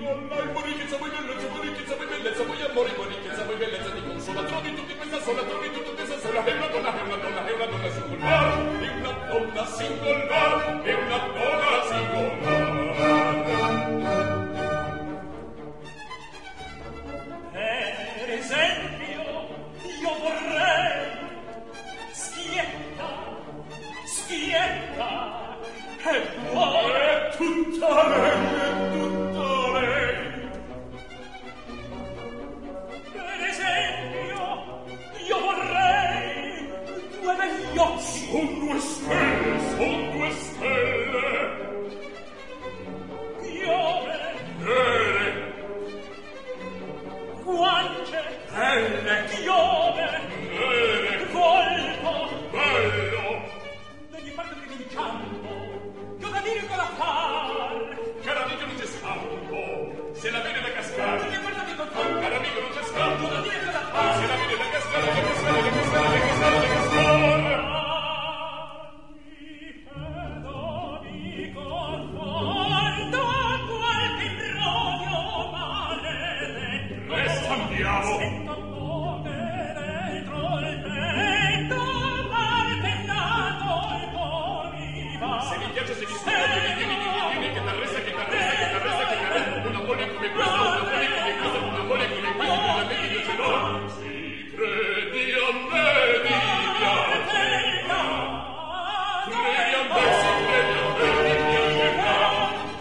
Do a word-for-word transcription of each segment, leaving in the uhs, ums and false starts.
molla, il morichezza, vuoi bellezza, morichezza, vuoi bellezza, vuoi amore, morichezza, vuoi bellezza, ti consola, trovi tutti questa sola, trovi tutti questa sola, è una donna, è una donna, è una donna singolare, è una donna singolare, è una donna singolare. Per esempio, io vorrei schietta, schietta, e vuole tutta lei, è tutta lei. Per esempio, io vorrei due begli occhi. Son due stelle, son due stelle. Piove. Nere. Guance. Belle. Piove. Nere. Volto. Bello. Degli parte privinciando. Che ho da dire con la far. Caro amico non c'è scampo. Se la vede da cascare. Che guarda di controllo. Caro amico non c'è scampo. Che ho da dire con la far. Se la vede da cascare, da cascare, da cascare, da cascare, da cascare. Resta andiamo. Sento un po' che dentro il petto martellato il cuore mi va. Se mi piace, se mi scusa, che mi tieni, che mi tieni, che t'arresta, che t'arresta, che t'arresta, che t'arresta. Una moglie come questa, una moglie come questa, una moglie come questa, una moglie che ce l'ho. Si credi a me, Livia. Credi a me, si credi a me, mi piacerà.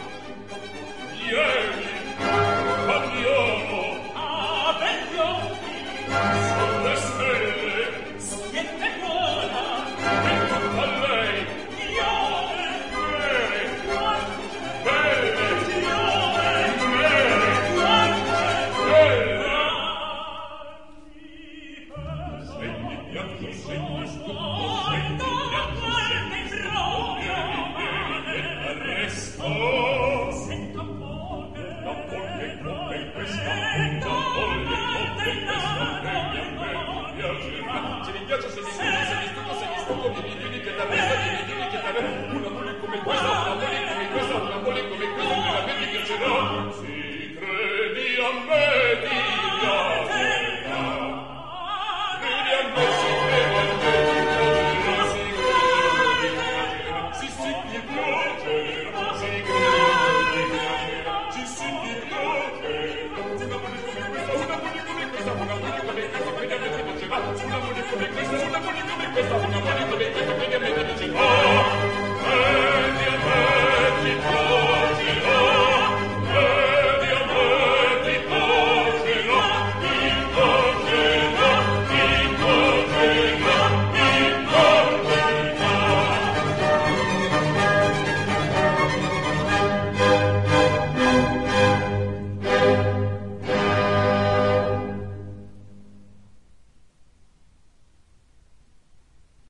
Vieni, andiamo. Son le stelle. Schietta e buona. E tutta lei. Piove. Nere. Guance. Belle. Piove. Nere. Guance. Belle. Anzi, Segni piatto, segni stucco, oh, segni no, piatto, guarda il proprio e t'arresto. Sento un po' che La moglie come questa, dentro una moglie come il questa, che a me mi piacerà. Se mi piace, se mi scusa, se mi stucco, se mi stucco, che mi tieni, che t'arresta, che mi tieni, che t'arresta. Una moglie come questa, una moglie come questa, una moglie come questa, che a me mi piacerà. Si credi a me.